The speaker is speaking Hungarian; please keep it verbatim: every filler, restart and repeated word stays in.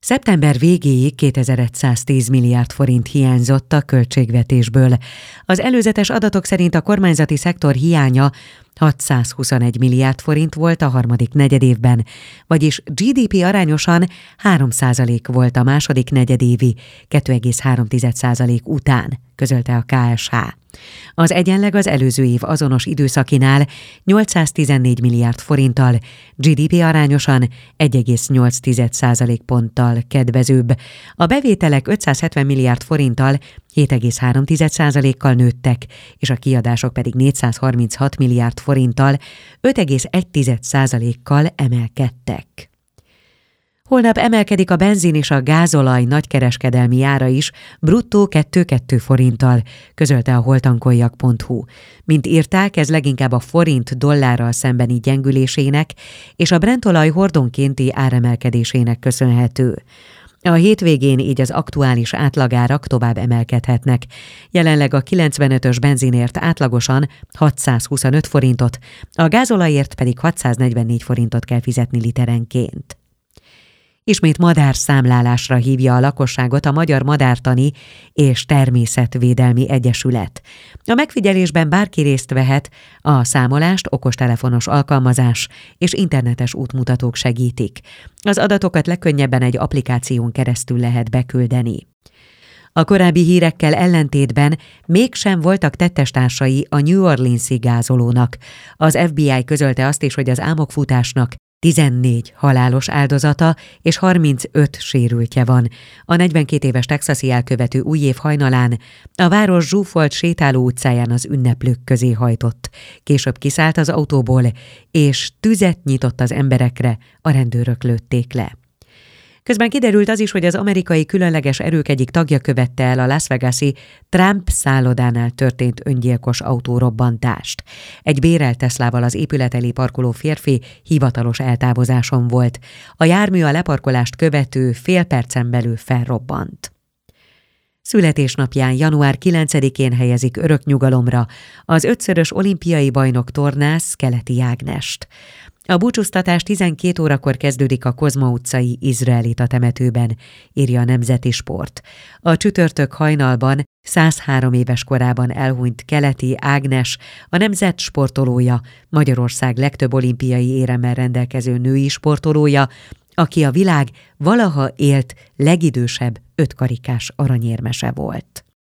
Szeptember végéig kétezer-száztíz milliárd forint hiányzott a költségvetésből. Az előzetes adatok szerint a kormányzati szektor hiánya hatszázhuszonegy milliárd forint volt a harmadik negyedévben, vagyis gé dé pé arányosan három százalék volt a második negyedévi két egész három százalék után, közölte a ká es há. Az egyenleg az előző év azonos időszakinál nyolcszáztizennégy milliárd forinttal, gé dé pé arányosan egy egész nyolc százalékponttal kedvezőbb. A bevételek ötszázhetven milliárd forinttal hét egész három százalékkal nőttek, és a kiadások pedig négyszázharminchat milliárd forinttal öt egész egy százalékkal emelkedtek. Holnap emelkedik a benzin és a gázolaj nagykereskedelmi ára is, bruttó két egész kettő forinttal, közölte a holtankoljak pont hú. Mint írták, ez leginkább a forint dollárral szembeni gyengülésének és a Brent-olaj hordonkénti áremelkedésének köszönhető. A hétvégén így az aktuális átlagárak tovább emelkedhetnek. Jelenleg a kilencvenötös benzinért átlagosan hatszázhuszonöt forintot, a gázolajért pedig hatszáznegyvennégy forintot kell fizetni literenként. Ismét madárszámlálásra hívja a lakosságot a Magyar Madártani és Természetvédelmi Egyesület. A megfigyelésben bárki részt vehet, a számolást okostelefonos alkalmazás és internetes útmutatók segítik. Az adatokat legkönnyebben egy applikáción keresztül lehet beküldeni. A korábbi hírekkel ellentétben mégsem voltak tettestársai a New Orleans-i gázolónak. Az ef bé i közölte azt is, hogy az álmokfutásnak tizennégy halálos áldozata és harmincöt sérültje van. A negyvenkét éves texasi elkövető új év hajnalán a város zsúfolt sétáló utcáján az ünneplők közé hajtott. Később kiszállt az autóból, és tüzet nyitott az emberekre, a rendőrök lőtték le. Közben kiderült az is, hogy az amerikai különleges erők egyik tagja követte el a Las Vegas-i Trump szállodánál történt öngyilkos autórobbantást. Egy bérelt Teslával az épület elé parkoló férfi hivatalos eltávozáson volt. A jármű a leparkolást követő fél percen belül felrobbant. Születésnapján január kilencedikén helyezik örök nyugalomra az ötszörös olimpiai bajnok tornász Keleti Ágnest. A búcsúztatás tizenkét órakor kezdődik a Kozma utcai izraelita temetőben, írja a Nemzeti Sport. A csütörtök hajnalban százhárom éves korában elhunyt Keleti Ágnes, a nemzet sportolója, Magyarország legtöbb olimpiai éremmel rendelkező női sportolója, aki a világ valaha élt legidősebb ötkarikás aranyérmese volt.